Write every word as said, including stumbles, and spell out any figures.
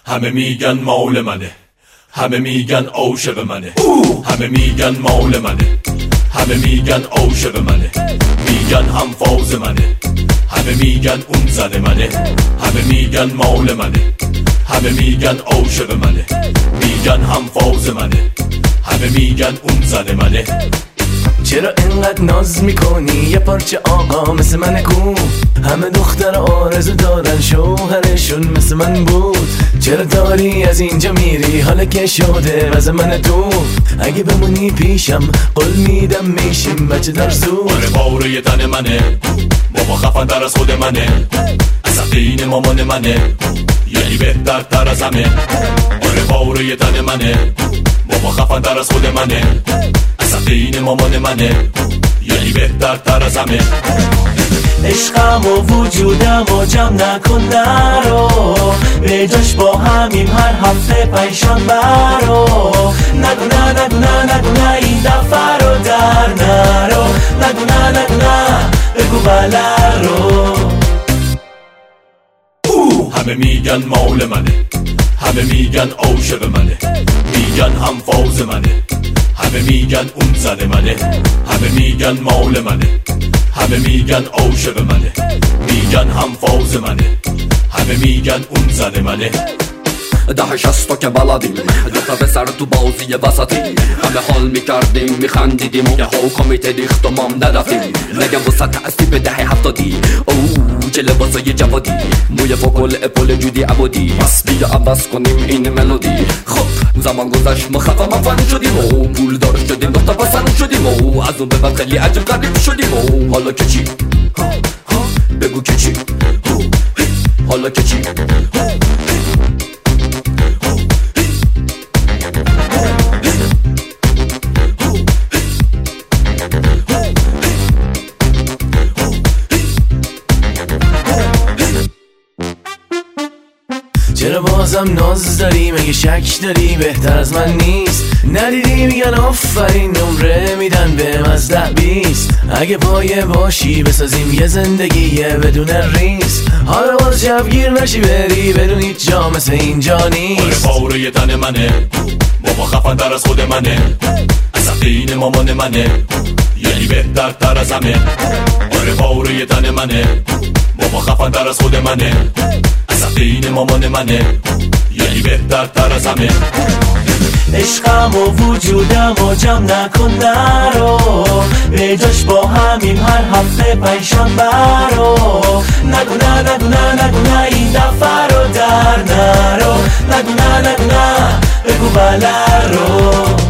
همه میگن مال منه، همه میگن عاشق منه، همه میگن مال منه، همه میگن عاشق منه، میگن هم فاز منه، همه میگن اون زن منه، همه میگن مال منه، همه میگن عاشق منه، میگن هم فاز منه، همه میگن اون زن منه. چرا اینقدر ناز میکنی یه پارچه آقا مثل من کو؟ همه دختر آرزو دارن شوهرشون مثل من بود. چرا داری از اینجا میری حالا که شده واسه من تو؟ اگه بمونی پیشم قول میدم میشیم بچه در سو. آره باره تن منه، بابا خفن در از خود منه، اصلا دین مامان منه، یعنی بهتر تر از همه. آره باره تن منه، بابا خفن در از خود منه، اصلا دین مامان منه، یعنی بهتر تر از همه. عشقم و وجودم و جمع نکن نرو، به جاش با همیم هر هفته پنجشنبه برو. نگو نه نگو نه نگو نه این دفعه رو در نرو، نگو نه نگو نه بگو بله رو. همه میگن مال منه، همه میگن عاشق منه، میگن هم فاز منه، همه میگن اون زن منه، همه میگن مال منه، همه میگن عاشق منه، میگن هم فاز منه، همه میگن اون زن منه. ده شستا که بلدیم دوتا به سر تو بازی وسطیم، همه حال میکردیم میخندیدیم که حکامیت ریخت و مام نرفتیم. نگم وسط تأثیب دهه هفتادی او چه لباسای جوادی، موی فکل اپل جودی عبادی، بس بیا عوض کنیم این ملودی. خب زمان گذشت ما خفا مفن شدیم و پول دار شدیم دوتا پسن شدیم و از اون به بعد خیلی عجب غریب شدیم و حالا که چی؟ بگو که چی؟ حالا که چی؟ چرا بازم ناز داری؟ مگه شک داری بهتر از من نیست؟ ندیدی میگن آفرین نمره میدن به از ده بیست. اگه پایه باشی بسازیم یه زندگی بدون ریس. حالا باز شبگیر نشی بری بدون هیچ جا مثل اینجا نیست. آره باره تن منه، بابا خفن در از خود منه، اصلا دین مامان منه، یعنی بهتر تر از همه. آره باره تن منه، بابا خفن در از خود منه، اصلا دین مامان منه، یعنی بهتر تر از همه. عشقم و وجودم و جمع نکن نرو، به جاش با همیم هر هفته پنجشنبه برو. نگو نه نگو نه نگو نه این دفعه رو در نرو، نگو نه نگو نه بگو بله رو.